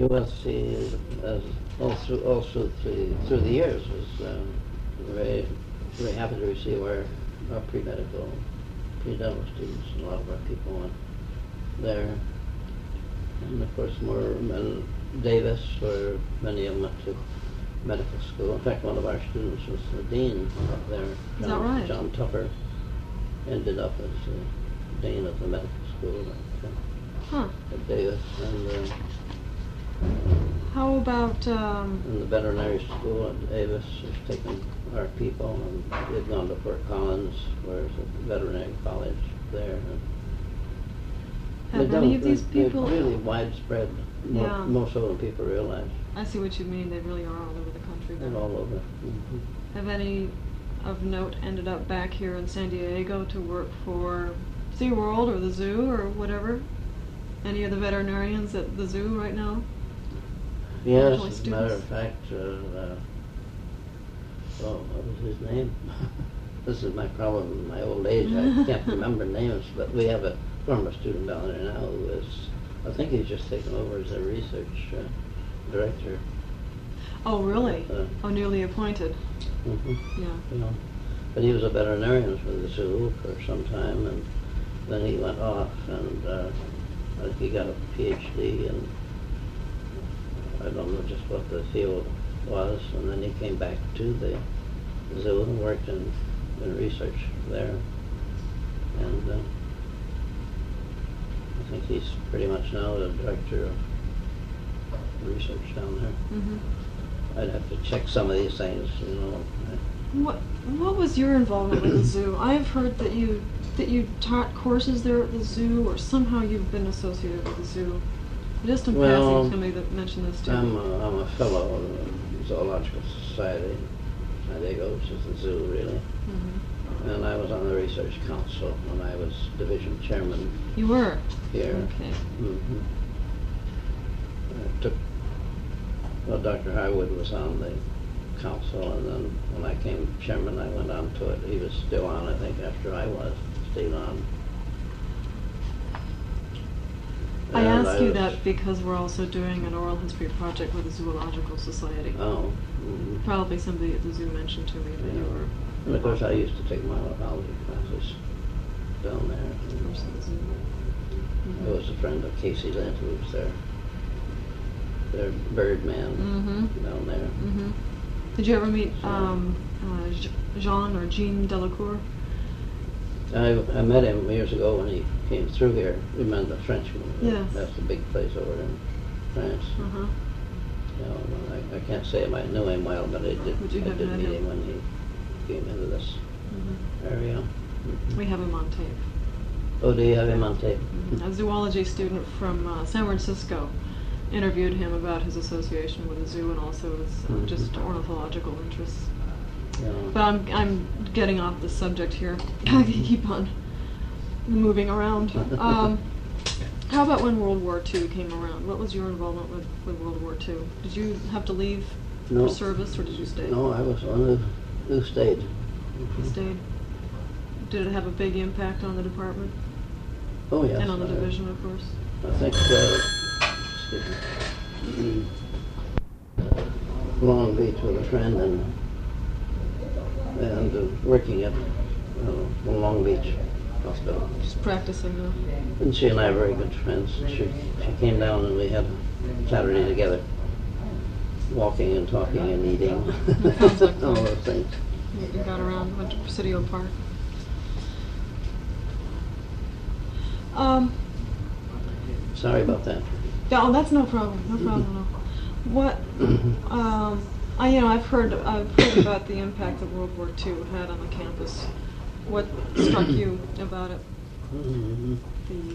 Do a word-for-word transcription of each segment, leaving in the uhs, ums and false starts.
U S C, as all through, all through, the, through the years, was um, very, very happy to receive our, our pre-medical, pre-dental students. A lot of our people went there. And of course, more men, Davis, where many of them went to medical school. In fact, one of our students was the dean up there. Is John, that right? John Tupper ended up as the dean of the medical school at, uh, Huh. at Davis. And, uh, How about, um, and the veterinary school at Davis has taken our people, and they've gone to Fort Collins, where there's a veterinary college there. And have they've any done- of these they're- people... They're really widespread. Mo- Yeah. Most of them people realize. I see what you mean. They really are all over the country. They're then. all over. Mm-hmm. Have any of note ended up back here in San Diego to work for SeaWorld or the zoo or whatever? Any of the veterinarians at the zoo right now? Yes, Actually, as a matter of students? fact, uh, uh, oh, what was his name? This is my problem in my old age. I can't remember names, but we have a former student down there now who is, I think he's just taken over as a research uh, director. Oh, really? Uh, Oh, newly appointed. mhm, Yeah. you know. But he was a veterinarian for the zoo for some time, and then he went off, and uh, I think he got a PhD, and I don't know just what the field was, and then he came back to the zoo and worked in, in research there. And uh, I think he's pretty much now the director of research down there. Mm-hmm. I'd have to check some of these things, you know. What What was your involvement with the zoo? I've heard that you that you taught courses there at the zoo, or somehow you've been associated with the zoo. Just in Well, passing, somebody that mentioned this to I'm me. a, I'm a fellow of the Zoological Society, San Diego, which is the zoo, really. Mm-hmm. And I was on the Research Council when I was division chairman You were? here. Okay. Mm-hmm. I took, well, Doctor Harwood was on the council, and then when I came chairman, I went on to it. He was still on, I think, after I was still on. I And ask you was- that because we're also doing an oral history project with the Zoological Society. Oh. Mhm. Probably somebody at the zoo mentioned to me that you Yeah. were. And of course, I used to take mycology classes down there. Of course, at the zoo. I was a friend of Casey Lent, who was their, their bird man Mm-hmm. down there. Mm-hmm. Did you ever meet So- um, uh, J- Jean or Jean Delacour? I, I met him years ago when he came through here. We met the Frenchman. Yes. That's the big place over in France. Uh-huh. You know, I, I can't say I knew him well, but I did, Would you I have did met meet him? him when he came into this Mm-hmm. area. Mhm. We have him on tape. Oh, do you have him on tape? Mhm. A zoology student from uh, San Francisco interviewed him about his association with the zoo and also his uh, Mhm. just ornithological interests. You know. But I'm I'm getting off the subject here. I keep on moving around. Um, how about when World War Two came around? What was your involvement with, with World War Two? Did you have to leave No. for service, or did you stay? No, I was one who, who stayed. You stayed. Did it have a big impact on the department Oh, yes. and on the I- division, of course? I think, uh, excuse me, mm, Long Beach with a friend and, and uh, working at uh, Long Beach Hospital. Just practicing the. And she and I are very good friends. She, she came down and we had a Saturday together, walking and talking and eating, Sounds like all fun. those things. You got around, went to Presidio Park. Um, Sorry about that. yeah, oh, that's no problem. No problem. No. What? Um, I you know I've heard I've heard about the impact that World War Two had on the campus. What struck you about it? Mhm. The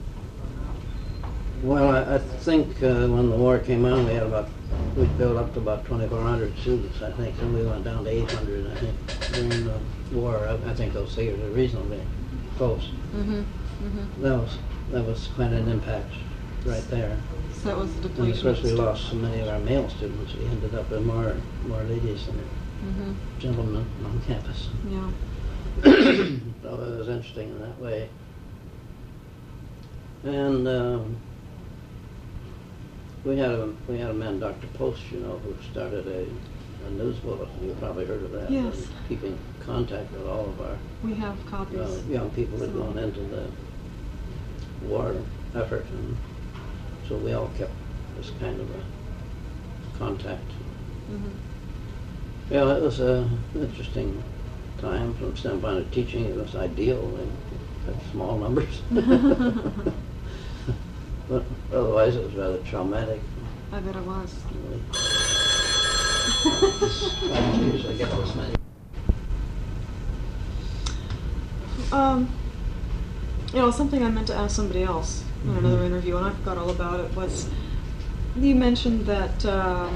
Well, I, I think uh, when the war came on, we had about, we built up to about twenty-four hundred students, I think, and we went down to eight hundred, I think, during the war. I, I think those figures are reasonably close. mm-hmm, mm-hmm. That was, that was quite an impact right there. So that was the And depletion. of course, we of lost so many of our male students. We ended up with more, more ladies than Mm-hmm. gentlemen on campus. Yeah. So it was interesting in that way. And um, We had a, we had a man, Doctor Post, you know, who started a, a news bulletin. You've probably heard of that. Yes. And keeping contact with all of our We have copies. uh, young people that had So- gone into the war effort, and so we all kept this kind of a contact. Mhm. Yeah, it was a interesting time from the standpoint of teaching. It was ideal. We had small numbers. But otherwise, it was rather traumatic. I bet it was. I don't usually get this many. Um, you know, something I meant to ask somebody else in Mhm. another interview, and I forgot all about it, was you mentioned that uh,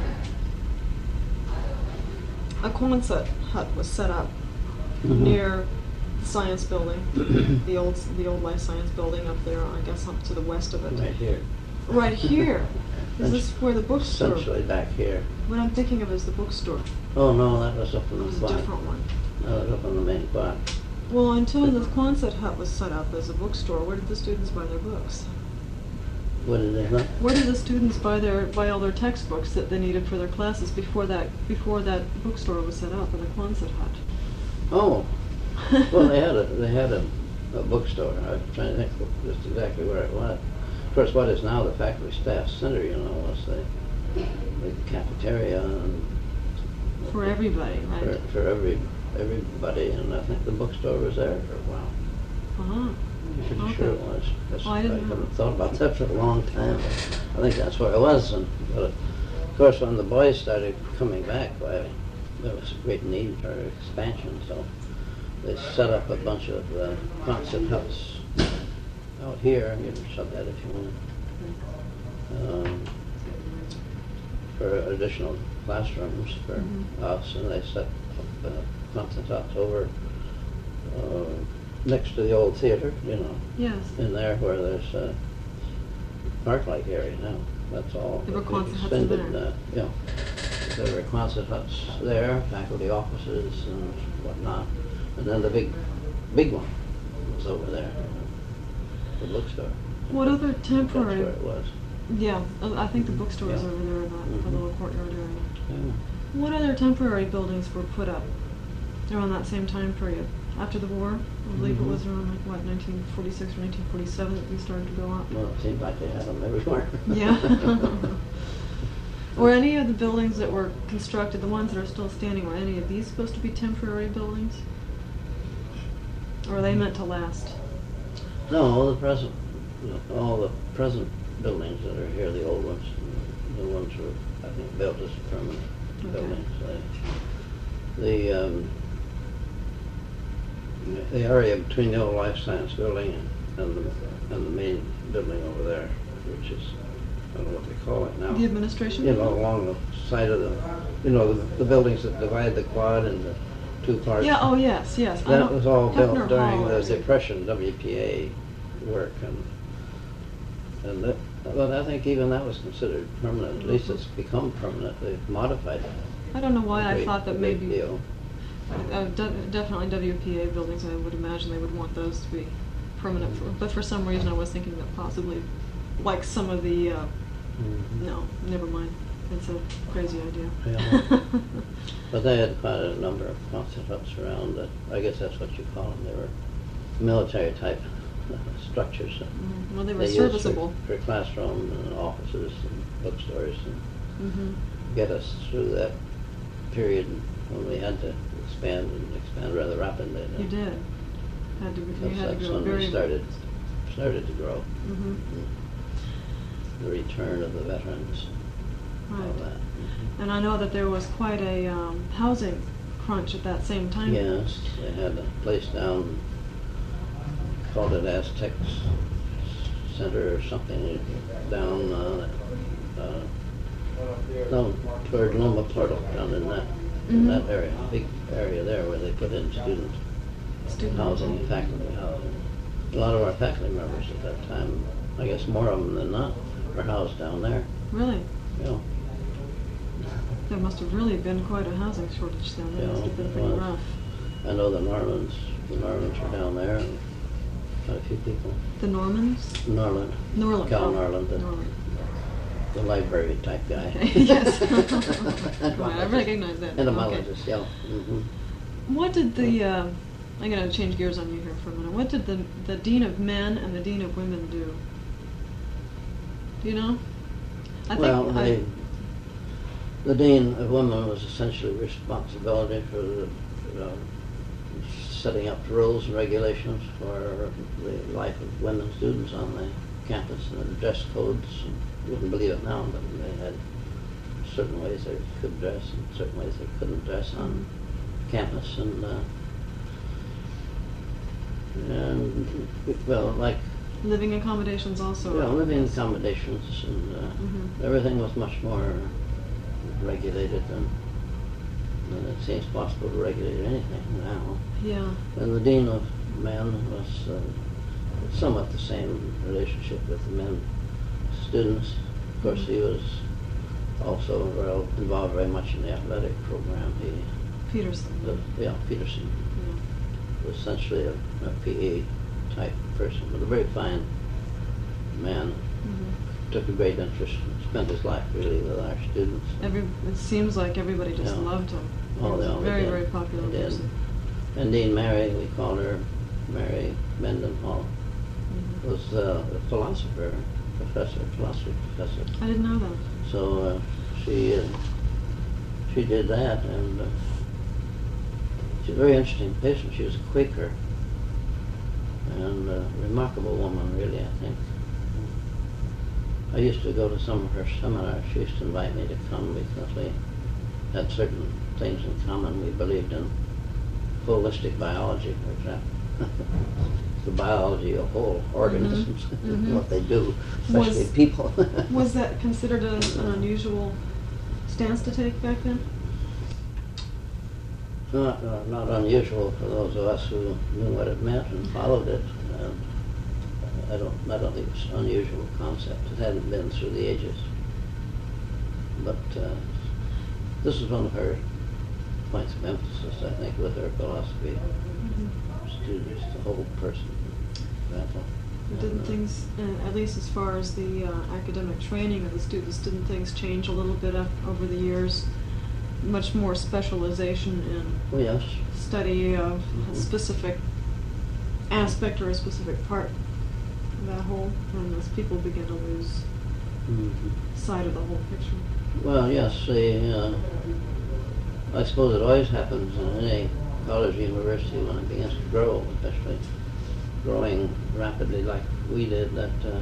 a Quonset hut was set up Mhm. near the science building, the old the old life science building up there, I guess up to the west of it. Right here. Right here. Is this where the bookstore? Essentially back here. What I'm thinking of is the bookstore. Oh, no, that was up in It the was a quad. different one. That was up in the main quad. Well, until the Quonset hut was set up as a bookstore, where did the students buy their books? What did they not? Where did the students buy their buy all their textbooks that they needed for their classes before that before that bookstore was set up in the Quonset hut? Oh, well, they had a they had a, a bookstore. I was trying to think just exactly where it was. Of course, what is now the faculty staff center, you know, was the, the cafeteria and For everybody, for, right? for every everybody, and I think the bookstore was there for a while. Uh-huh. I'm pretty Okay. sure it was. That's- Oh, I didn't know. haven't thought about that for a long time. But I think that's where it was. And, but of course, when the boys started coming back, why, there was a great need for expansion. So they set up a bunch of uh, Quonset huts out here. You can shut that if you want. Um, for additional classrooms for Mhm. us, and they set up uh, Quonset huts over uh, next to the old theater, you know, Yes. in there where there's a park-like area now. That's all. There were They Quonset huts in extended, there. uh, You know, there were Quonset huts there, faculty offices and whatnot, and then the big, big one was over there, the bookstore. What other That's temporary? where it was. Yeah, uh, I think the bookstore is Yeah. over there in that the Mhm. little courtyard area. Yeah. What other temporary buildings were put up around that same time period? After the war, I believe Mhm. it was around like what, nineteen forty-six or nineteen forty-seven that these started to go up. Well, it seemed like they had them everywhere. Yeah. Were any of the buildings that were constructed, the ones that are still standing, were any of these supposed to be temporary buildings? Or are they meant to last? No, the present, all the present buildings that are here, the old ones, the ones were, I think, built as permanent Okay. buildings. They- The, um, the area between the old life science building and, and the, and the main building over there, which is, I don't know what they call it now. The administration? You know, along the side of the, you know, the, the buildings that divide the quad into two parts. Yeah, oh yes, yes. I That don't- was all Hefner built during Hall the or something. Depression W P A work, and, and that, but I think even that was considered permanent. At least it's become permanent. They've modified it. I don't know why I Great- thought that great maybe, deal. uh, de- definitely W P A buildings, I would imagine they would want those to be permanent, for- but for some reason I was thinking that possibly, like some of the, uh, Mhm. no, never mind, it's a crazy idea. Yeah. But they had quite a number of Quonset huts around that, I guess that's what you call them. They were military type structures. that Mhm. Well, they were used for- serviceable. For classrooms and offices and bookstores, and Mm-hmm. get us through that period when we had to expand and expand rather rapidly. You did. Had to, you That's, had to that's go when very. we started, started to grow. Mm-hmm. The return of the veterans, all Right. that. And I know that there was quite a um, housing crunch at that same time. Yes, they had a place down, called it Aztec Center or something, down, uh, uh, down toward Loma Portal, down in that, in Mhm. that area, big area there where they put in student Student housing and faculty housing. A lot of our faculty members at that time, I guess more of them than not, were housed down there, Really? you know. There must have really been quite a housing shortage then. It Yeah, must have been it pretty was. rough. I know the Normans, the Normans were down there, and quite a few people. The Normans? Norland. Norland. Cal oh, Norland, the- Norland. the library type guy. Okay, yes. Come on, I recognize that. Entomologist, Okay. yeah. hmm What did the, uh, I'm going to change gears on you here for a minute. What did the, the Dean of Men and the Dean of Women do? Do you know? I Well, think the, I, the Dean of Women was essentially responsibility for the, uh, setting up rules and regulations for the life of women students on the campus, and the dress codes. And you wouldn't believe it now, but they had certain ways they could dress and certain ways they couldn't dress on campus. And, uh, and well, like living accommodations also. yeah, living yes. accommodations and uh, Mhm. everything was much more regulated than, than it seems possible to regulate anything now. Yeah. And the Dean of Men was uh, somewhat the same relationship with the men students. Of course, he was also well, involved very much in the athletic program. He, Peterson. the, yeah, Peterson Yeah. was essentially a, a P E type person, but a very fine man. Mhm. Took a great interest and spent his life really with our students. Every, it seems like everybody just Yeah. loved him. Oh, he was they a all very, did. very popular They did. person. And Dean Mary, we called her Mary Mendenhall, Mhm. was uh, a philosopher, professor, philosophy professor. I didn't know that. So uh, she uh, she did that, and uh, she's a very interesting person. She was a Quaker, and a remarkable woman, really, I think. I used to go to some of her seminars. She used to invite me to come because we had certain things in common. We believed in holistic biology, for example. The biology of whole organisms, Mhm. what they do, especially Was- people. Was that considered a, an unusual stance to take back then? Not, uh, not unusual for those of us who knew what it meant and followed it. Um, I don't, I don't think it's an unusual concept. It hadn't been through the ages. But uh, this is one of her points of emphasis, I think, with her philosophy. Mm-hmm. Students, the whole person. Example. Didn't And, uh, things, uh, at least as far as the uh, academic training of the students, didn't things change a little bit up over the years? Much more specialization in Oh, yes. study of a Mhm. specific aspect or a specific part of that whole, and as people begin to lose Mhm. sight of the whole picture. Well, yes, the, uh, I suppose it always happens in any college or university when it begins to grow, especially growing rapidly like we did, that uh,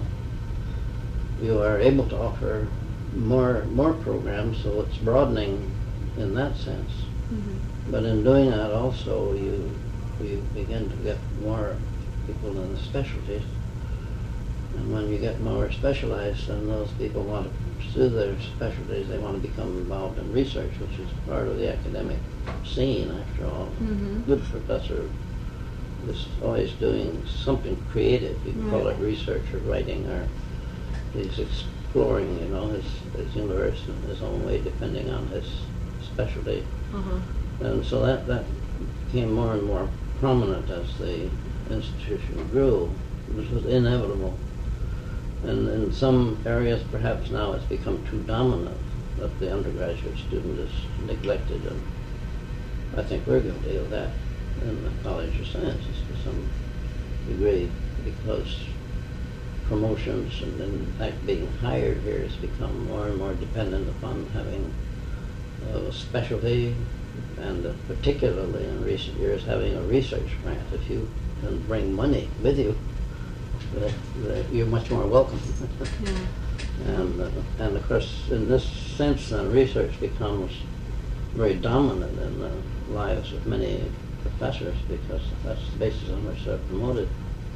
you are able to offer more more programs, so it's broadening in that sense. Mm-hmm. But in doing that also, you you begin to get more people in the specialties. And when you get more specialized, then those people want to pursue their specialties. They want to become involved in research, which is part of the academic scene, after all. Mhm. Good professor is always doing something creative. You can call it Right. research or writing, or he's exploring, you know, his, his universe in his own way, depending on his specialty. Uh-huh. And so that, that became more and more prominent as the institution grew. This was inevitable. And in some areas, perhaps now it's become too dominant that the undergraduate student is neglected. And I think we're guilty of that in the College of Sciences to some degree, because promotions and in fact being hired here has become more and more dependent upon having a specialty, and uh, particularly in recent years having a research grant. If you can bring money with you, that, that you're much more welcome. Yeah. and uh, and of course, in this sense, then research becomes very dominant in the lives of many professors, because that's the basis on which they're promoted.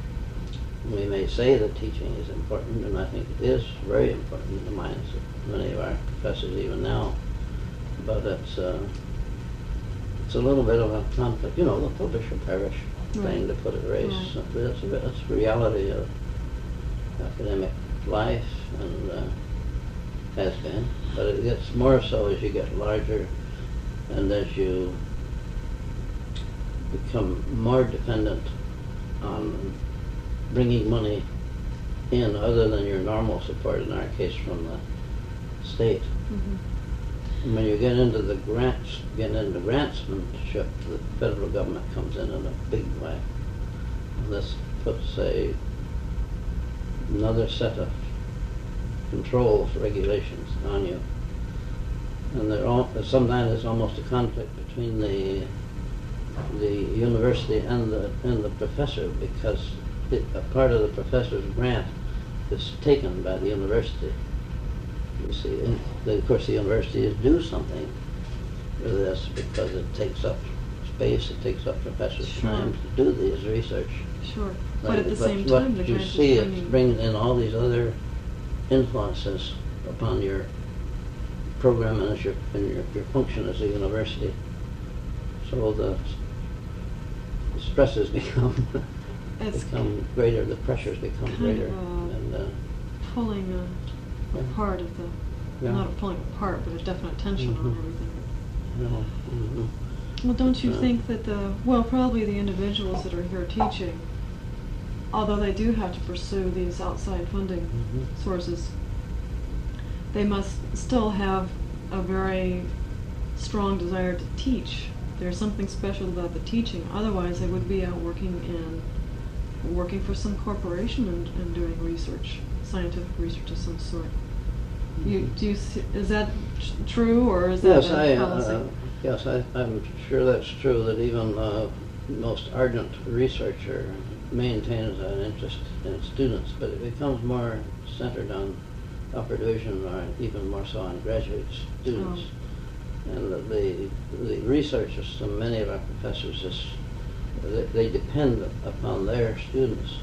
We may say that teaching is important, and I think it is very important in the minds of many of our professors even now. But it's uh, it's a little bit of a conflict, you know, the publish or perish Right. thing, to put it very Right. simply. That's, a, that's the reality of academic life, and uh, has been. But it gets more so as you get larger, and as you become more dependent on bringing money in other than your normal support, in our case from the state. Mhm. And when you get into the grants, get into grantsmanship, the federal government comes in in a big way. And this puts a another set of controls, regulations on you. And there all, sometimes there's almost a conflict between the the university and the and the professor, because it, a part of the professor's grant is taken by the university. You see, and the, of course the university is due something for this because it takes up space, it takes up professors' Sure. time to do this research. Sure. But at the But same what time, the you grant is see, it funding- brings in all these other influences upon your program and as your, and your, your function as a university. So the, the stresses become It's become greater, the pressures become kind greater, of a- and uh, pulling uh, Yeah. apart of the, Yeah. not a pulling apart, but a definite tension on Mhm. everything. you know, mhm. Well, don't you Uh, think that the, well, probably the individuals that are here teaching, although they do have to pursue these outside funding Mhm. sources, they must still have a very strong desire to teach. There's something special about the teaching. Otherwise, they would be out working in, working for some corporation and, and doing research, scientific research of some sort. You, Mhm. do you, see- is that tr- true, or is that Yes, a I, policy? uh, yes, I, I'm sure that's true, that even uh, most ardent researcher maintains an interest in students, but it becomes more centered on upper division or even more so on graduate students. And the, the, the researchers, so many of our professors, is, they, they depend upon their students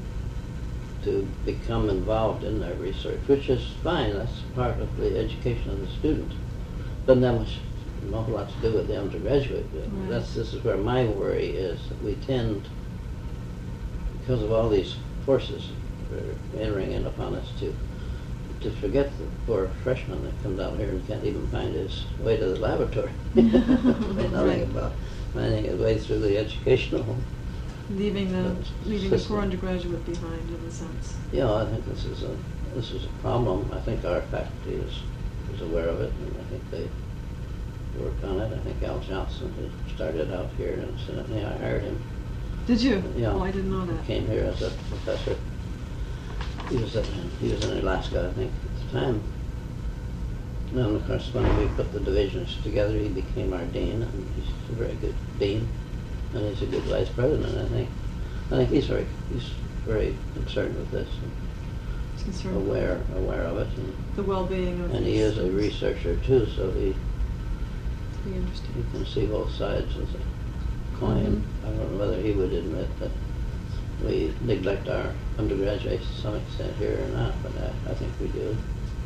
to become involved in their research, which is fine. That's part of the education of the student. Doesn't have much, an awful lot to do with the undergraduate. Right. That's this is where my worry is, that we tend, because of all these forces that are entering in upon us, to to forget the poor freshman that comes out here and can't even find his way to the laboratory. Nothing Right. about finding his way through the educational. Leaving the, That's leaving the system. poor undergraduate behind, in a sense. Yeah, I think this is a this is a problem. I think our faculty is is aware of it, and I think they work on it. I think Al Johnson had started out here, and incidentally, I hired him. Did you? Yeah. Oh, I didn't know that. Came here as a professor. He was at, he was in Alaska, I think, at the time. And of course, when we put the divisions together, he became our dean, and he's a very good dean, and he's a good vice president, I think. I think he's very he's very concerned with this, and It's concerned aware aware of it, and, the well-being of and the he is a students. researcher too, so he Be interesting. he can see both sides of the coin. Mhm. I don't know whether he would admit that we neglect our undergraduates to some extent here or not, but I, I think we do.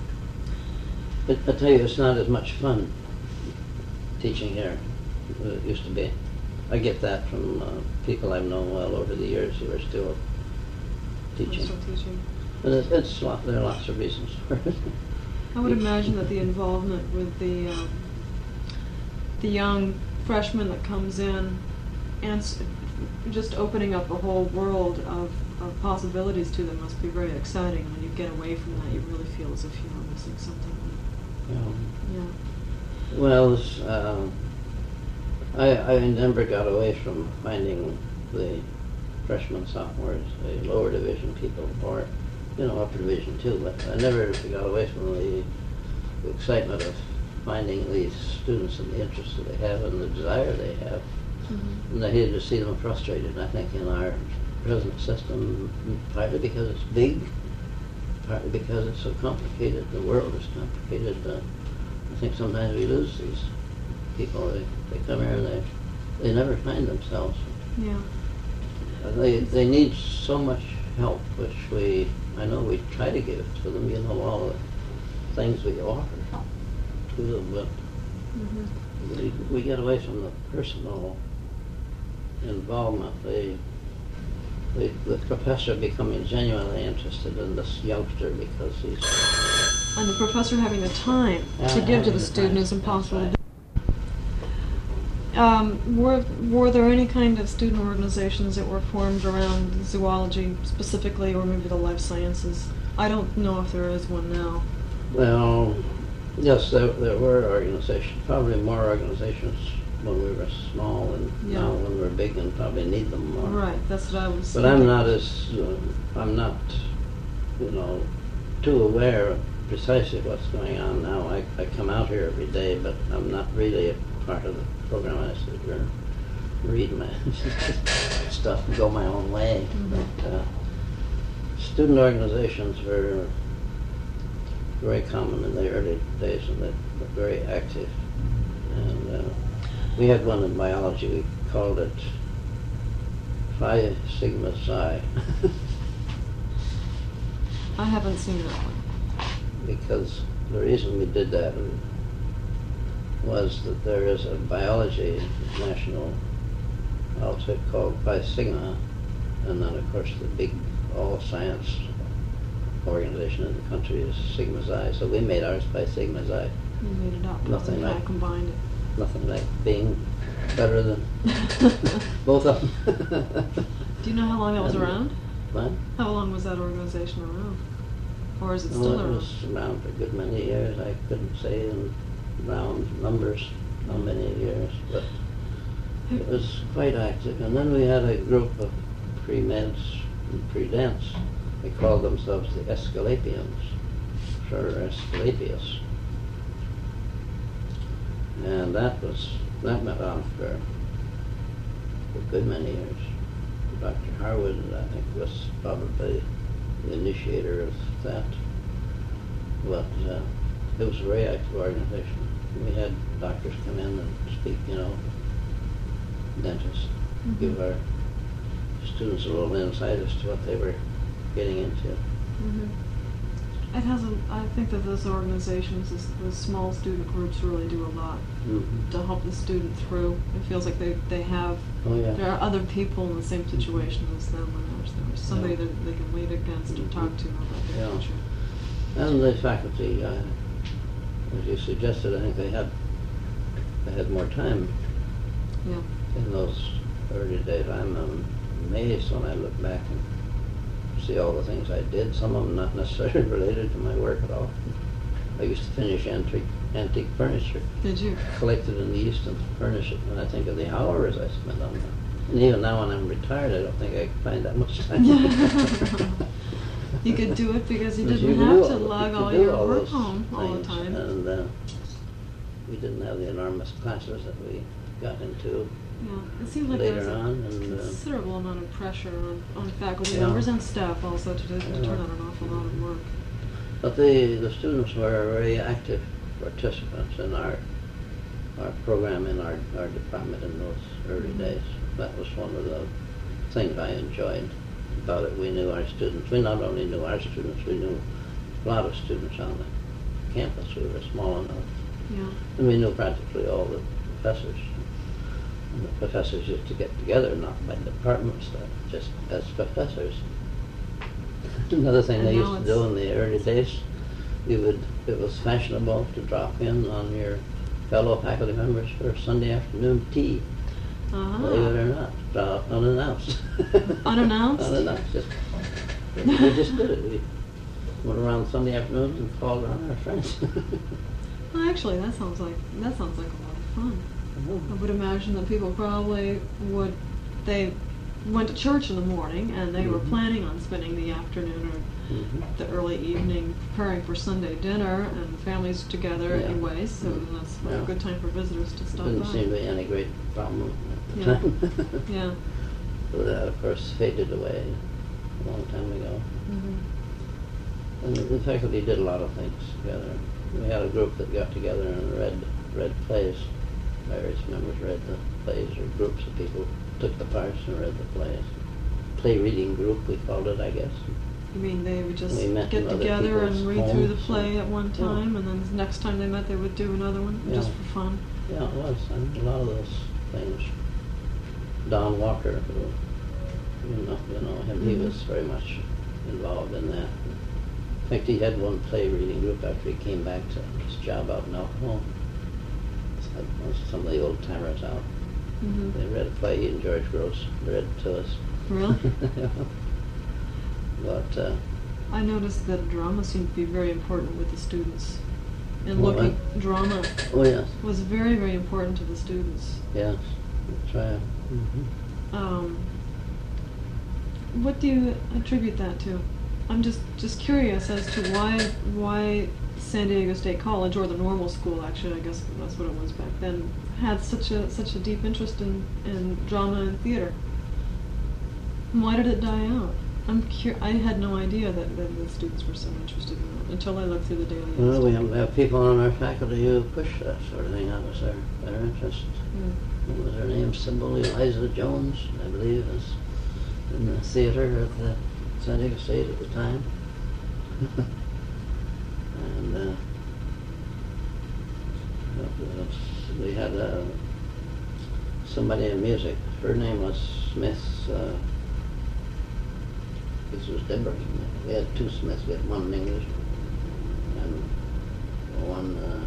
But I tell you, it's not as much fun teaching here as it used to be. I get that from uh, people I've known well over the years who are still I'm teaching. still teaching. And it's, it's lot, there are lots of reasons for it. I would imagine that the involvement with the um, the young freshman that comes in and s- just opening up a whole world of, of possibilities to them must be very exciting. When you get away from that, you really feel as if you are missing something. Yeah. Yeah. Well, this, uh, I, I never got away from finding the freshmen, sophomores, the lower division people, or, you know, upper division too, but I never got away from the, the excitement of finding these students and the interest that they have and the desire they have. Mhm. And I hated to see them frustrated, I think, in our present system, partly because it's big, partly because it's so complicated. The world is complicated. Uh, I think sometimes we lose these people. They, they come here and they they never find themselves. Yeah. Uh, They they need so much help, which we I know we try to give to them. You know, all the things we offer to them, but Mhm. we, we get away from the personal involvement. The, the the professor becoming genuinely interested in this youngster because he's And the professor having the time Yeah, to give to having the the student time, is impossible that's to do. Um, were, were there any kind of student organizations that were formed around zoology specifically, or maybe the life sciences? I don't know if there is one now. well, Yes, there, there were organizations, probably more organizations when we were small and Yeah. now when we're big and probably need them more. Right, that's what I was But I'm thinking. not as, uh, I'm not, you know, too aware of precisely what's going on now. I, I come out here every day, but I'm not really a part of the program. I sit here and read my stuff and go my own way. Mhm. But, uh, student organizations were very common in the early days and they were very active. And uh, we had one in biology. We called it Phi Sigma Psi I haven't seen that one. because the reason we did that was that there is a biology national outfit called Phi Sigma, and then of course the big all science organization in the country is Sigma Xi. So we made ours Phi Sigma Xi. You made it up. Nothing all like- combined it. Nothing like being better than both of them. Do you know how long that was And- around? What? How long was that organization around? Or is it still Well, it around? was around for a good many years. I couldn't say in round numbers how many years, but it was quite active. And then we had a group of pre-meds and pre-dents. They called themselves the Escalapians, or Escalapius. And that was, that went on for a good many years. Doctor Harwood, I think, was probably the initiator of that. But uh, it was a very active organization. We had doctors come in and speak, you know, dentists, Mhm. give our students a little insight as to what they were getting into. Mhm. It has a, I think that those organizations, this, the small student groups really do a lot Mm-hmm. to help the student through. It feels like they, they have, Oh, there yeah. are other people in the same situation as them, and there's, there's somebody Yeah. that they can lean against or talk to about their Yeah. future. And the faculty, uh, as you suggested, I think they had, they had more time Yeah. in those early days. I'm um, amazed when I look back and see all the things I did, some of them not necessarily related to my work at all. I used to finish antique, antique furniture, Did you? collect it in the East and furnish it, and I think of the hours I spent on that. And even now when I'm retired, I don't think I can find that much time. You could do it because you But didn't could have do to all- you lug could all do your all work those home all the things, time. And uh, we didn't have the enormous classes that we got into Yeah, it seems like there's later a on. And, uh, considerable amount of pressure on, on faculty Yeah. members and staff also to, do, to Yeah. turn out an awful lot of work. But the, the students were very active participants in our our program in our, our department in those early Mhm. days. That was one of the things I enjoyed about it. We knew our students. We not only knew our students, we knew a lot of students on the campus. We were small enough. Yeah. And we knew practically all the professors. And the professors used to get together, not by departments, but just as professors. Another thing And they now used to do it's- in the early days, you would, it was fashionable to drop in on your fellow faculty members for Sunday afternoon tea. Uh-huh. Believe it or not, drop unannounced. Unannounced? Unannounced, just, we just did it. We went around Sunday afternoons and called on our friends. Well, actually, that sounds like that sounds like a lot of fun. I would imagine that people probably would, they went to church in the morning and they were Mhm. planning on spending the afternoon or Mhm. the early evening preparing for Sunday dinner and families together Yeah. anyway, so Mhm. that's Yeah. a good time for visitors to stop Didn't by. seem to be any great problem at the Yeah. time. Yeah. So that, of course, faded away a long time ago. Mm-hmm. And the, the faculty did a lot of things together. We had a group that got together and read read plays. Various members read the plays, or groups of people took the parts and read the plays. Play reading group, we called it, I guess. You mean they would just We met get in other together and people's read through the homes play and- at one Yeah. time, and then the next time they met, they would do another one Yeah. just for fun? Yeah, it was. And a lot of those things. Don Walker, who, you know, you know him, he Mhm. was very much involved in that. In fact, he had one play reading group after he came back to his job out in El Cajon. Had some of the old timers out. Mm-hmm. They read a play, he and George Gross read to us. Really? But, uh, I noticed that drama seemed to be very important with the students. and Oh, looking, I- drama Oh, yes, was very, very important to the students. yes, that's right. Mhm. Um, what do you attribute that to? I'm just, just curious as to why, why San Diego State College, or the normal school, actually, I guess that's what it was back then, had such a, such a deep interest in, in drama and theater. And why did it die out? I'm cur- I had no idea that, that the students were so interested in it until I looked through the daily. Well, we Instant. have, have people on our faculty who push that sort of thing. That was their, their interest. Mm. What was her name? Sybil Eliza Jones, I believe, is in the theater at the San Diego State at the time. and uh, that was- we had uh, somebody in music. Her name was Smith. Uh, this was Deborah. We had two Smiths. We had one in English and one uh,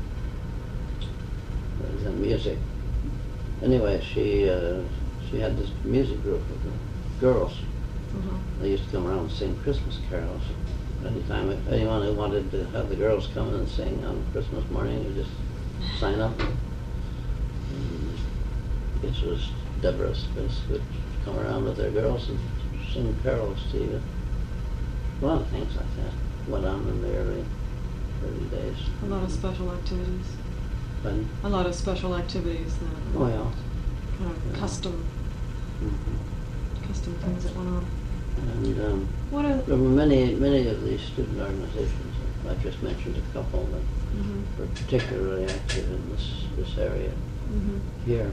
that was in music. Anyway, she uh, she had this music group of the girls. Uh-huh. They used to come around and sing Christmas carols. Anytime, if anyone who wanted to have the girls come in and sing on Christmas morning, you just sign up. And this was Deborah Smith would come around with their girls and sing carols to you. A lot of things like that went on in the early, early days. A lot of special activities. But, A lot of special activities that oh yeah. kind of Yeah. custom, Mhm. custom things that went on. And um, What are there were many, many of these student organizations. I just mentioned a couple that mhm, were particularly active in this this area mhm. here.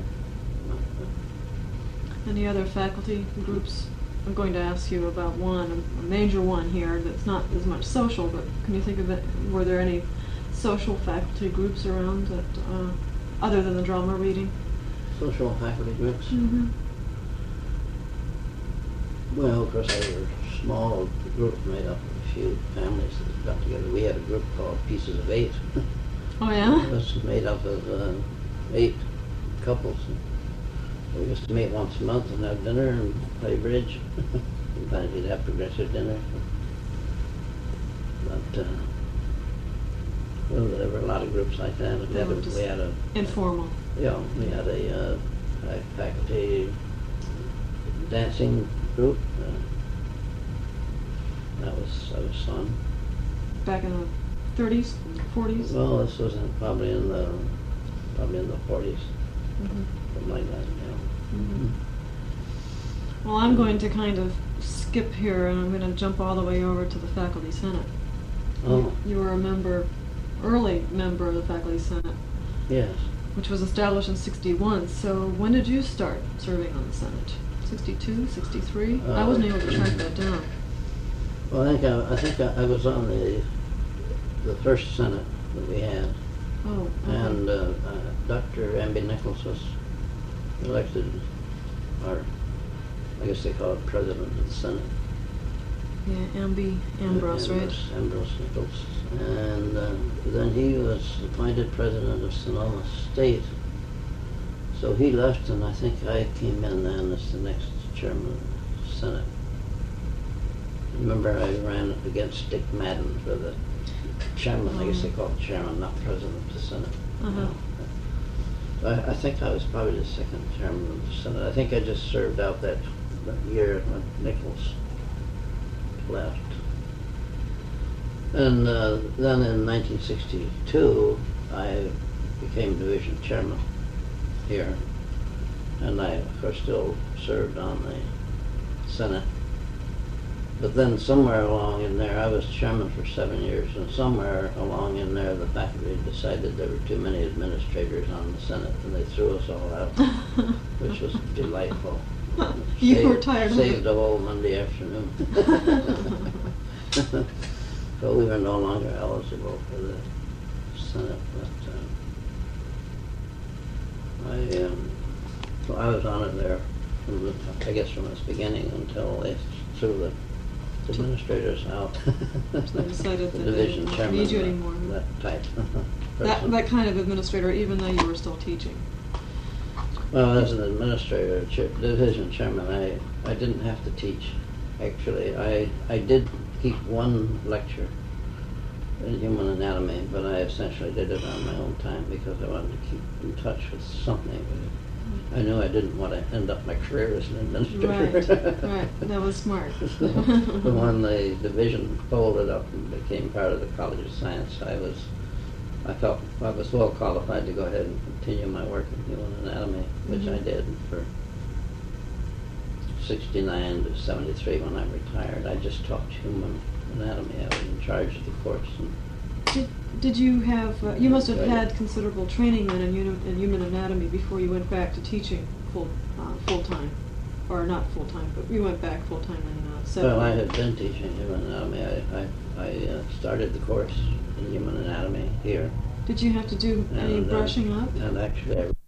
Any other faculty groups? I'm going to ask you about one, a major one here that's not as much social, but can you think of it? Were there any social faculty groups around that, uh, other than the drama reading? Social faculty groups. Mm-hmm. Well, of course, they were small groups made up of a few families that got together. We had a group called Pieces of Eight. Oh yeah? It was made up of uh, eight couples. We used to meet once a month and have dinner and play bridge. Sometimes we'd have progressive dinner. But, uh, well, there were a lot of groups like that. We They had a, were just we had a informal. yeah, we had a uh, fac- faculty dancing group. Uh, that was that was fun. Back in the thirties, forties? Well, this was in, probably in the probably in the forties, Mm-hmm. something like that. Yeah. Mhm. Well, I'm going to kind of skip here, and I'm going to jump all the way over to the Faculty Senate. Oh, You were a member, early member of the Faculty Senate, yes. which was established in sixty-one. So when did you start serving on the Senate? sixty-two, sixty-three? I Uh, wasn't able to track that down. Well, I think I, I think I, I was on the the first Senate that we had, Oh, okay. and uh, uh, Doctor Amby Nichols was elected, or I guess they call it president of the Senate. Yeah, Amby Ambrose, right? Ambrose, Ambrose Nichols. And uh, then he was appointed president of Sonoma State. So he left, and I think I came in then as the next chairman of the Senate. Remember, I ran against Dick Madden for the chairman. I guess they call it chairman, not president of the Senate. Uh-huh. I, I think I was probably the second chairman of the Senate. I think I just served out that, that year when Nichols left. And uh, then in nineteen sixty-two, I became division chairman here. And I, of course, still served on the Senate. But then somewhere along in there, I was chairman for seven years, and somewhere along in there, the faculty decided there were too many administrators on the Senate, and they threw us all out, which was delightful. You Saved- were tired of it. Saved a whole Monday afternoon. So we were no longer eligible for the Senate, but uh, I, um, so I was on it there from the, I guess from its beginning until they threw the administrators out. So they decided The that they division didn't chairman, need you that- anymore. That type. That, person. that kind of administrator, even though you were still teaching. Well, as an administrator, chair, division chairman, I, I didn't have to teach. Actually, I, I did keep one lecture in human anatomy, but I essentially did it on my own time because I wanted to keep in touch with something. I knew I didn't want to end up my career as an administrator. Right, right. That was smart. So, when the division folded up and became part of the College of Science, I was, I felt I was well qualified to go ahead and continue my work in human anatomy, which Mhm. I did for sixty-nine to seventy-three when I retired. I just taught human anatomy. I was in charge of the course. And Did, did you have, uh, you must have Right. had considerable training then in, uni- in human anatomy before you went back to teaching full, uh, full-time, or not full-time, but you went back full-time in uh, seven. Well, I had been teaching human anatomy. I, I, I uh, started the course in human anatomy here. Did you have to do any And, uh, brushing up? And actually, I